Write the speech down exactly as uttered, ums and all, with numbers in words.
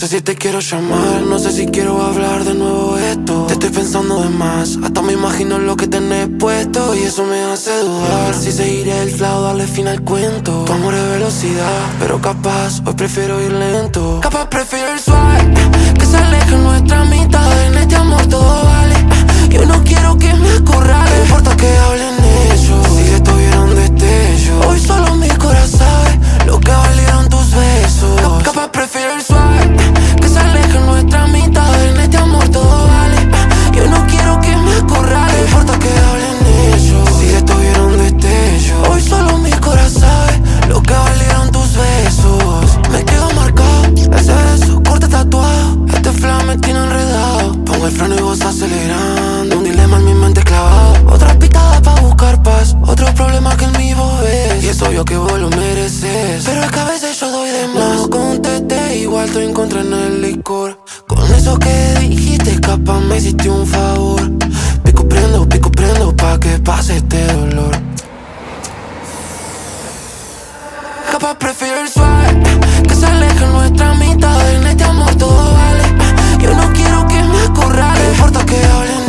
sé si te quiero llamar, no sé si quiero hablar de nuevo esto. Te estoy pensando de más, hasta me imagino lo que tenés puesto. Y eso me hace dudar si seguiré el flow, darle fin al cuento. Tu amor es velocidad, pero capaz hoy prefiero ir lento. Capaz prefiero el suave, que se aleje nuestra mitad. En este amor todo vale, yo no quiero que me acorrale. No importa que hablen ellos, si estuvieron destellos. Hoy solo mi corazón sabe lo que valieron tus besos. Capaz prefiero el suave, que se aleje nuestra mitad. En este amor todo vale, yo no quiero que me acorrale. No importa que hablen ellos, si estuvieron destellos. Hoy solo mi corazón sabe lo que valieron tus besos. Me quedo marcado, ese beso, corte tatuado. Este flow me tiene enredado. Pongo el freno y vos acelerando. Un dilema en mi mente clavado. Otra pitada pa' buscar paz, otro problema que en mí vos ves. Y es obvio que vos lo mereces, pero es que a veces yo doy de más. No contesté, igual estoy en contra en el licor. Con eso que dijiste, capaz me hiciste un favor. Pico prendo, pico prendo pa' que pase este dolor. Capaz prefiero el suave, que se aleje nuestra mitad. En este amor todo vale, yo no quiero que me acorrale. No importa que hablen